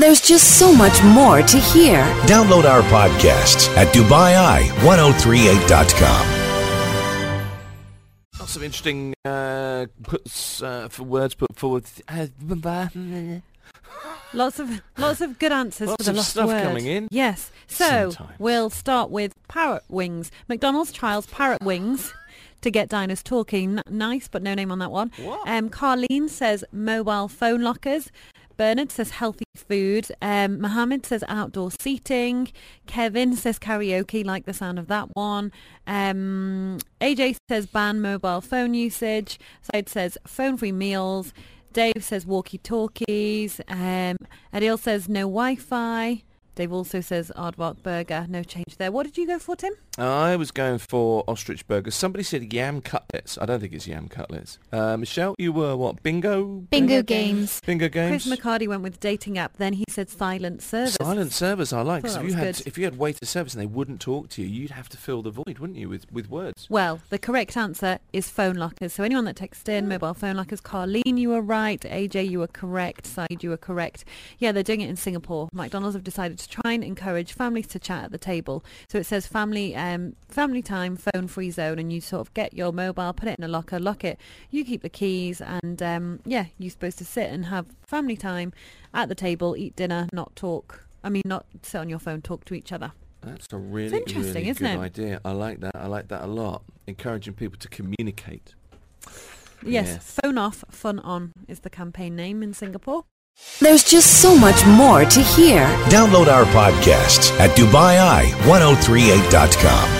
There's just so much more to hear. Download our podcasts at DubaiI1038.com. Lots of interesting words put forward. Lots of good answers Lots for the of lost stuff word. coming in. Yes. So Sometimes. we'll start with parrot wings. McDonald's trials parrot wings to get diners talking. Nice, but no name on that one. What? Carlene says mobile phone lockers. Bernard says healthy food. Mohammed says outdoor seating. Kevin says karaoke, like the sound of that one. AJ says ban mobile phone usage. Said says phone-free meals. Dave says walkie-talkies. Adil says no Wi-Fi. Dave also says aardvark burger. No change there. What did you go for, Tim? I was going for ostrich burgers. Somebody said yam cutlets. I don't think it's yam cutlets. Michelle, you were what? Bingo games. Bingo games. Chris McCarty went with dating app. Then he said silent service. Silent service I like, because Thought that was if you had waiter service and they wouldn't talk to you, you'd have to fill the void, wouldn't you, with words? Well, the correct answer is phone lockers. So anyone that texted in, mobile phone lockers. Carlene, you were right. AJ, you were correct. Said, you were correct. Yeah, they're doing it in Singapore. McDonald's have decided to try and encourage families to chat at the table. So it says family time, phone-free zone, and you sort of get your mobile, put it in a locker, lock it. You keep the keys, and you're supposed to sit and have family time at the table, eat dinner, not sit on your phone, talk to each other. That's a really, interesting, really isn't good it? idea. I like that. I like that a lot. Encouraging people to communicate. Yes, phone off, fun on is the campaign name in Singapore. There's just so much more to hear. Download our podcasts at DubaiI1038.com.